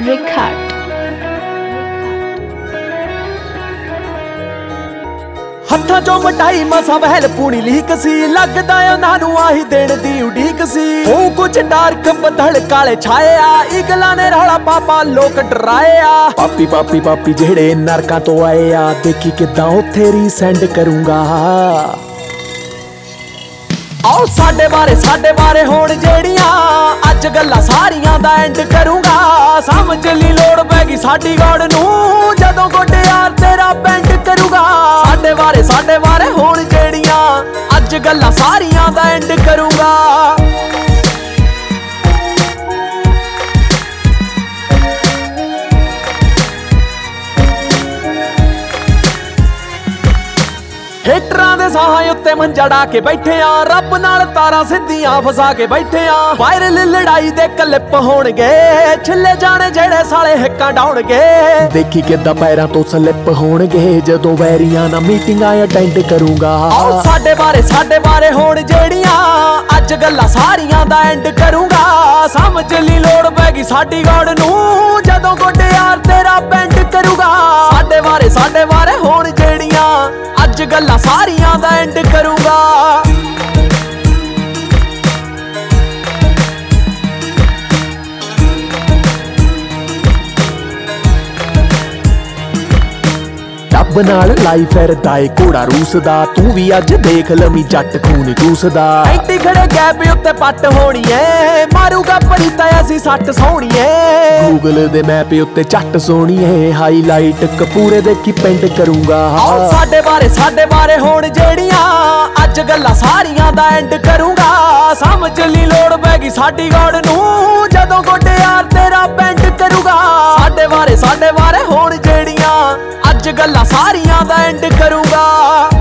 Rickard. हत्थां चों मटाई मसा वहल पूरी लीक सी लगदा उन्हां नूं आही देण दी उडीक सी हो कुछ डार्क बदल काले छाए आ इगला ने रौला पापा लोक डराए आ पापी पापी पापी जेड़े नरकां तो आए आ देखी किदां उत्थे रीसेंड करूंगा आओ साडे बारे होण जेड़ियां अज गल्लां सारियां दा एंड करूंगा समझ ली लोड़ पैगी साडी गौड़ नूं जदों गोडे यार तेरा बैंड करूंगा साडे बारे होण जेड़ियां अज गल्लां सारियां दा एंड करूंगा हेटरां दे साहां उत्ते मंजा ढा के बैठे आ रब नाल तारां सिद्धियां फसा के बैठे आ वायरल लड़ाई दे क्लिप होणगे छिल्ले जाने जेड़े साले हिक्कां डाउणगे देखी किदां पैरां तो स्लिप होणगे जदों वैरियां ना मीटिंगां अटेंड करूंगा आओ साडे बारे होण जेड़ियां अज गल्लां सारियां दा एंड करूंगा समझ ली लोड़ पैगी साडी गौड़ नूं जदों गोडे यार तेरा बैंड करूंगा साडे बारे होण जेड़ियां अज गल्लां सारियां दा एंड करूंगा रब नाल लाई फिरदा ए घोड़ा रूसदा तू भी अज देख लमी जट खून चूसदा ऐडी खड़े गैप उत्ते पट होनी ऐ मारूगा परीता ऐसी सट सोहनी ऐ गूगल दे मैप उत्ते चट सोहनी ऐ हाईलाइट कपूरे देखी पेंड करूंगा आओ साडे बारे होण जेड़ियां अज गल्लां सारियां दा एंड करूंगा समझ ली लोड़ पैगी साडी गौड़ नूं जदों गोडे यार तेरा बैंड करूंगा साडे बारे होण जेड़ियां अज गल्लां सारियां दा एंड करूंगा।